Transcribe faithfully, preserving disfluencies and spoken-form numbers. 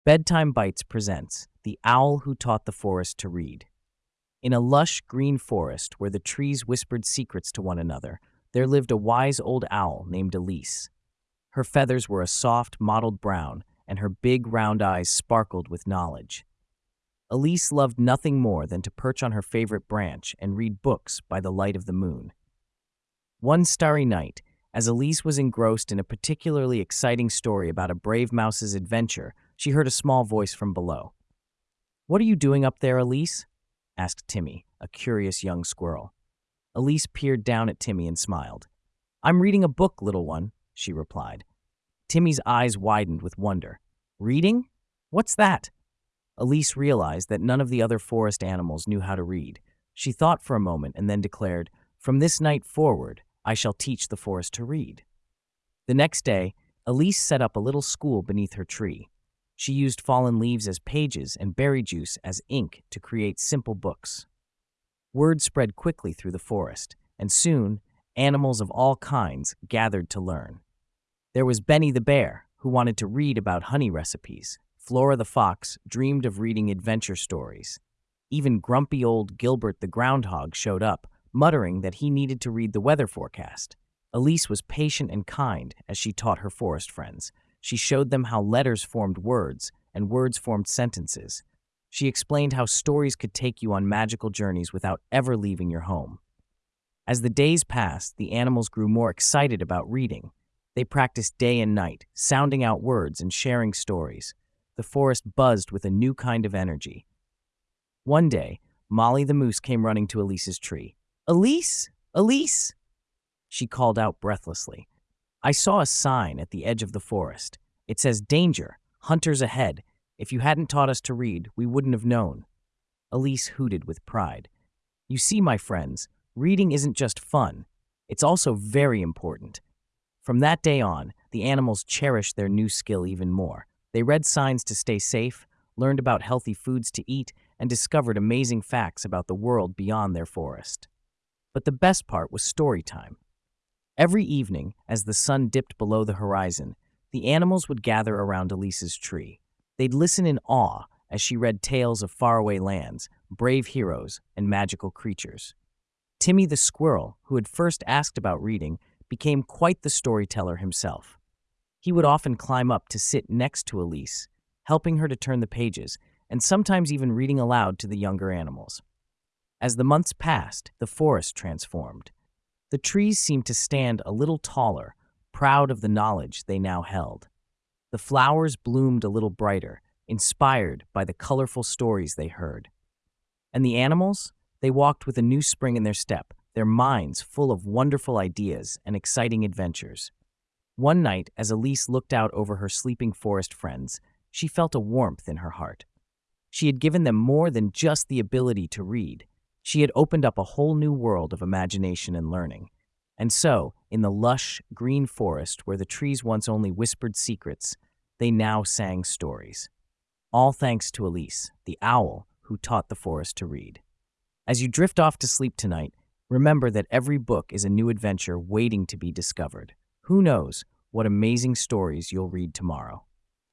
Bedtime Bites presents The Owl Who Taught the Forest to Read. In a lush green forest where the trees whispered secrets to one another, there lived a wise old owl named Elise. Her feathers were a soft, mottled brown, and her big, round eyes sparkled with knowledge. Elise loved nothing more than to perch on her favorite branch and read books by the light of the moon. One starry night, as Elise was engrossed in a particularly exciting story about a brave mouse's adventure, she heard a small voice from below. "What are you doing up there, Elise?" asked Timmy, a curious young squirrel. Elise peered down at Timmy and smiled. "I'm reading a book, little one," she replied. Timmy's eyes widened with wonder. "Reading? What's that?" Elise realized that none of the other forest animals knew how to read. She thought for a moment and then declared, "From this night forward, I shall teach the forest to read." The next day, Elise set up a little school beneath her tree. She used fallen leaves as pages and berry juice as ink to create simple books. Word spread quickly through the forest, and soon, animals of all kinds gathered to learn. There was Benny the bear, who wanted to read about honey recipes. Flora the fox dreamed of reading adventure stories. Even grumpy old Gilbert the groundhog showed up, muttering that he needed to read the weather forecast. Elise was patient and kind as she taught her forest friends. She showed them how letters formed words and words formed sentences. She explained how stories could take you on magical journeys without ever leaving your home. As the days passed, the animals grew more excited about reading. They practiced day and night, sounding out words and sharing stories. The forest buzzed with a new kind of energy. One day, Molly the moose came running to Elise's tree. "Elise! Elise!" she called out breathlessly. "I saw a sign at the edge of the forest. It says, 'Danger! Hunters ahead!' If you hadn't taught us to read, we wouldn't have known." Elise hooted with pride. "You see, my friends, reading isn't just fun. It's also very important." From that day on, the animals cherished their new skill even more. They read signs to stay safe, learned about healthy foods to eat, and discovered amazing facts about the world beyond their forest. But the best part was story time. Every evening, as the sun dipped below the horizon, the animals would gather around Elise's tree. They'd listen in awe as she read tales of faraway lands, brave heroes, and magical creatures. Timmy the squirrel, who had first asked about reading, became quite the storyteller himself. He would often climb up to sit next to Elise, helping her to turn the pages, and sometimes even reading aloud to the younger animals. As the months passed, the forest transformed. The trees seemed to stand a little taller, proud of the knowledge they now held. The flowers bloomed a little brighter, inspired by the colorful stories they heard. And the animals? They walked with a new spring in their step, their minds full of wonderful ideas and exciting adventures. One night, as Elise looked out over her sleeping forest friends, she felt a warmth in her heart. She had given them more than just the ability to read. She had opened up a whole new world of imagination and learning. And so, in the lush, green forest where the trees once only whispered secrets, they now sang stories. All thanks to Elise, the owl who taught the forest to read. As you drift off to sleep tonight, remember that every book is a new adventure waiting to be discovered. Who knows what amazing stories you'll read tomorrow?